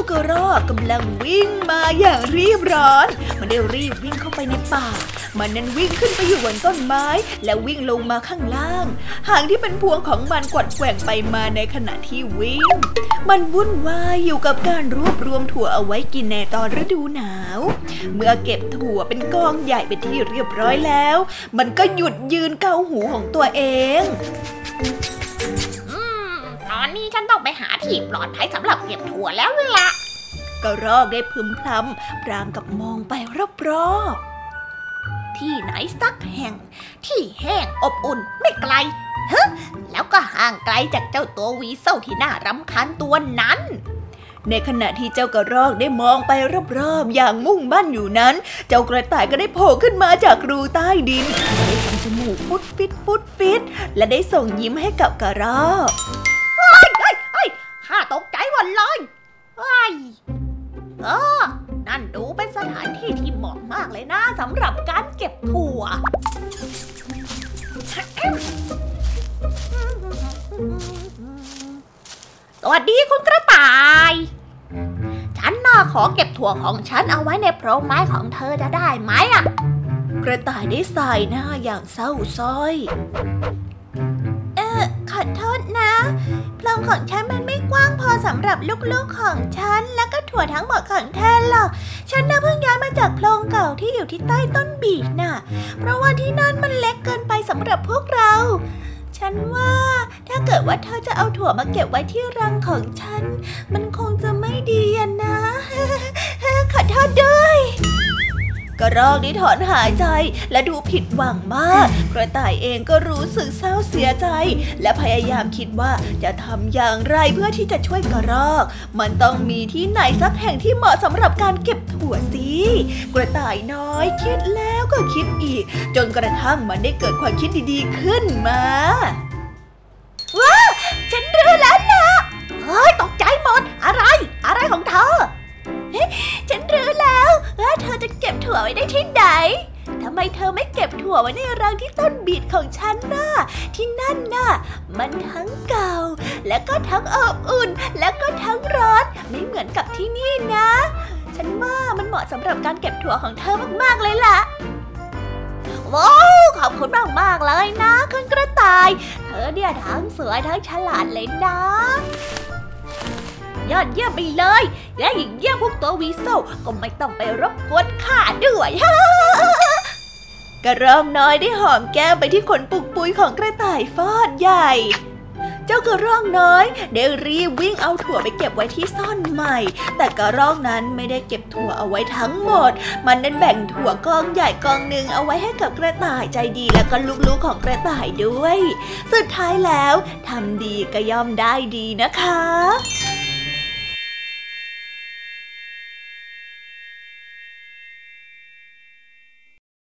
ากระรอกกำลังวิ่งมาอย่างรีบร้อนมันได้รีบวิ่งเข้าไปในป่ามันนั้นวิ่งขึ้นไปอยู่บนต้นไม้แล้ววิ่งลงมาข้างล่างหางที่เป็นพวงของมันกวัดแกว่งไปมาในขณะที่วิ่งมันวุ่นวายอยู่กับการรวบรวมถั่วเอาไว้กินในตอนฤดูหนาวเมื่อเก็บถั่วเป็นกองใหญ่เป็นที่เรียบร้อยแล้วมันก็หยุดยืนเกาหูของตัวเองตอนนี้ฉันต้องไปหาที่ปลอดภัยสำหรับเก็บถั่วแล้วล่ะกระรอกได้พึมพำพรางกับมองไปรอบๆที่ไหนสักแห่งที่แห้งอบอุ่นไม่ไกลฮะแล้วก็ห่างไกลจากเจ้าตัววีเซลที่น่ารำคาญตัวนั้นในขณะที่เจ้ากระรอกได้มองไปรอบๆอย่างมุ่งมั่นอยู่นั้นเจ้ากระต่ายก็ได้โผล่ขึ้นมาจากรูใต้ดินได้ทำจมูกฟุดฟิตฟุดฟิตและได้ส่งยิ้มให้กับกระรอกข้าตกใจหมดเลยนั่นดูเป็นสถานที่ที่เหมาะมากเลยนะสำหรับการเก็บถั่วสวัสดีคุณกระต่ายฉันน่าขอเก็บถั่วของฉันเอาไว้ในโพรงไม้ของเธอจะได้ไหมอ่ะกระต่ายได้สายหน้าอย่างเศร้าส้อยขอโทษนะโพรงของฉันมันไม่กว้างพอสำหรับลูกๆของฉันและก็ถั่วทั้งหมดของเธอหรอกฉันน่ะเพิ่งย้ายมาจากโพรงเก่าที่อยู่ที่ใต้ต้นบีชน่ะเพราะว่าที่นั่นมันเล็กเกินไปสำหรับพวกเราฉันว่าถ้าเกิดว่าเธอจะเอาถั่วมาเก็บไว้ที่รังของฉันมันคงจะไม่ดีนะ ขอโทษด้วยกระรอกได้ถอนหายใจและดูผิดหวังมากกระต่ายเองก็รู้สึกเศร้าเสียใจและพยายามคิดว่าจะทำอย่างไรเพื่อที่จะช่วยกระรอกมันต้องมีที่ไหนสักแห่งที่เหมาะสำหรับการเก็บถั่วสิกระต่ายน้อยคิดแล้วก็คิดอีกจนกระทั่งมันได้เกิดความคิดดีๆขึ้นมาว้าฉันรู้แล้วล่ะตกใจหมดอะไรของเธอฉันรู้แล้วว่าเธอจะเก็บถั่วไว้ได้ที่ไหนทำไมเธอไม่เก็บถั่วไว้ในรังที่ต้นบีทของฉันน่ะที่นั่นน่ะมันทั้งเก่าและก็ทั้งอบอุ่นและก็ทั้งร้อนไม่เหมือนกับที่นี่นะฉันว่ามันเหมาะสำหรับการเก็บถั่วของเธอมากๆเลยล่ะว้าวขอบคุณมากๆเลยนะคุณกระต่ายเธอเนี่ยทั้งสวยทั้งฉลาดเลยนะยอดเยี่ยมไปเลยและอย่างเยี่ยมพวกตัววีเซลก็ไม่ต้องไปรบกวนข้าด้วยกระรอกน้อยได้หอมแก้มไปที่ขนปุกปุยของกระต่ายฟอดใหญ่เจ้ากระรอกน้อยได้รีบวิ่งเอาถั่วไปเก็บไว้ที่ซ่อนใหม่แต่กระรอกนั้นไม่ได้เก็บถั่วเอาไว้ทั้งหมดมันนั้นแบ่งถั่วกองใหญ่กองหนึ่งเอาไว้ให้กับกระต่ายใจดีและก็ลูกๆของกระต่ายด้วยสุดท้ายแล้วทำดีก็ย่อมได้ดีนะคะ